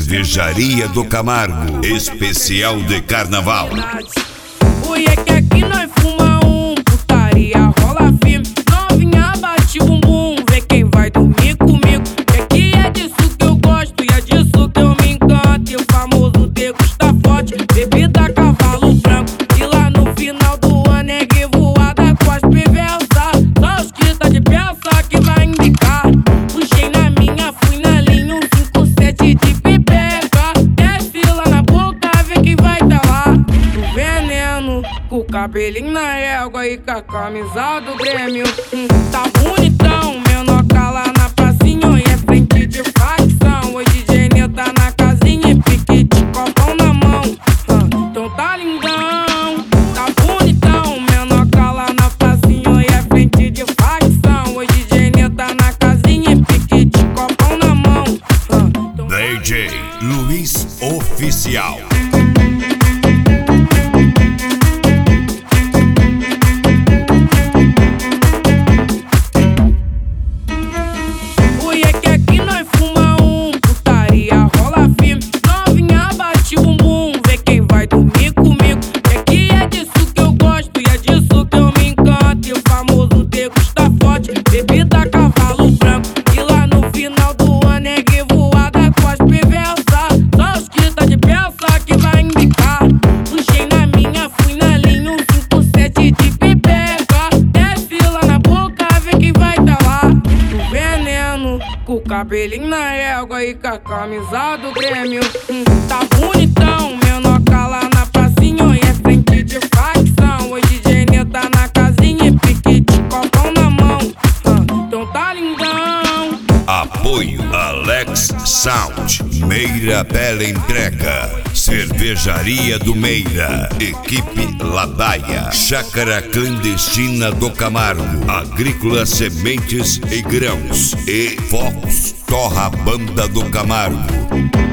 Cervejaria do Camargo, especial de carnaval. Oi, é que aqui nós fuma putaria rola firme. Novinha bate o bumbum, vê quem vai dormir comigo. Que aqui é disso que eu gosto e é disso que eu me encanto. E o famoso degusta forte, bebida cavalo branco. E lá no final do ano é revoada com as perversas. Só os que tá de peça que vai indicar. Puxei na minha, fui na linha, 157 de pipeca. Desce lá na boca, vê quem vai tá lá. O veneno, com o cabelinho na égua e com a camisa do Grêmio. Tá bonitão, menor lá na pracinha e é frente de facção. Hoje DJ tá na casinha e pique de copão na mão. Então tá lindão, tá bonitão, menor lá na pracinha e é frente de facção. Hoje DJ tá na casinha e pique de copão na mão. DJ Luiz Oficial. Oi, é que aqui nós fuma putaria rola firme. Novinha bate o bumbum, vê quem vai dormir comigo. Que aqui é disso que eu gosto e é disso que eu me encanto. E o famoso degusta forte, bebida cavalo branco. E lá no final do ano é revoada com as perversas. Só os que tá de peça que vai indicar. Puxei na minha, fui na linha, 157 de pipeca. Desce lá na boca, vê quem vai tá lá. O veneno, com o cabelinho na égua e com a camisa do Grêmio. Tá bonitão, menor lá na pracinha e é frente de facção. Hoje DJ tá na casinha e pique de copão na mão. Então tá lindão. Apoio Alex Sound, Meira Bela Entrega, Cervejaria do Meira, Equipe Ladaia, Chácara Clandestina do Camargo, Agrícola Sementes e Grãos e Fox Torra Banda do Camargo.